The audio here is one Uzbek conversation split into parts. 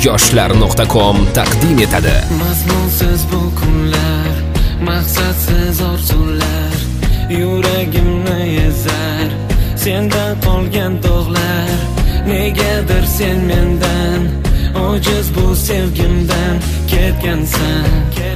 yoshlar.com taqdim etadi. Mazmunsiz bu kunlar, maqsadsiz orzular yuragimni ezar. Sendan qolgan dog'lar, negadir sen mendan ojiz bu sevgimdan ketgansan.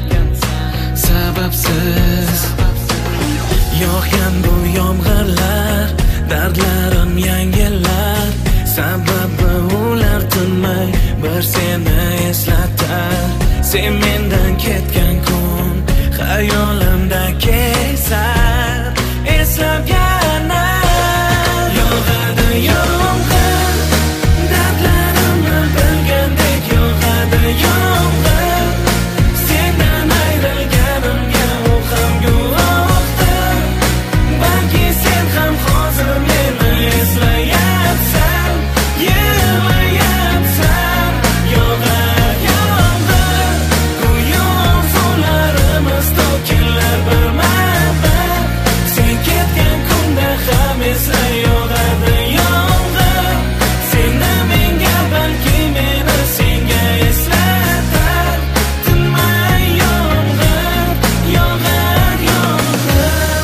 Sababsiz yog'gan bu yomg'irlar, dardlarim yangilar. Sababi ular tinmay bir seni eslatar. Sen mendan ketgan kun xayolimda kezar. Eslab yana yog'adi yomg'ir, dardlarimni bilgandek yog'adi yomg'ir. Sendan ayrilganimga u ham guvohdir. Balki sen ham hozir meni eslayapsan, yig'layapsan. Yog'ar yomg'ir, go'yo suvlarimiz to'kilar birma-bir. Sen ketgan kunda ham esla yog'adi yomg'ir. Seni menga, balki meni senga eslatar. Tinmay yomg'ir, yog'ar yomg'ir.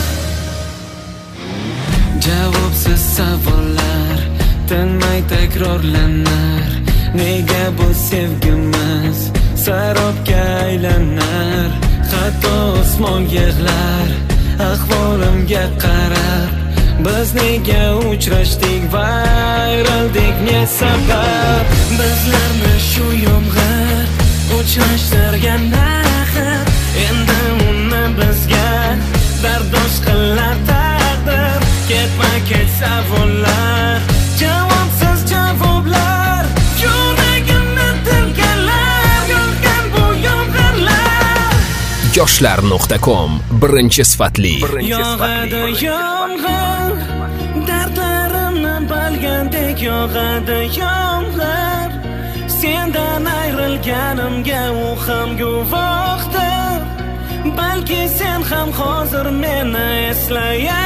Javobsiz savollar tinmay takrorlanar. Nega bu sevgimiz sarobga aylanar? Hatto osmon yig'lar ahvolimga qarab. Biz nega uchrashdik va ayrildik, ne sabab? Bizlarni shu yomg'ir uchrashtirgan axir. Endi uni bizga dardosh qilar taqdir. Ketma-ket savollar, javobsiz javoblar, yuragimni tilkalar. Yog'gan bu yomg'irlar, yoshlar.com birinchi sifatli. yog'adi yomg'ir, dardlarimni bilgandek yog'adi yomg'ir. Sendan ayrilganimga u ham guvohdir. Balki sen ham hozir meni eslayapsan.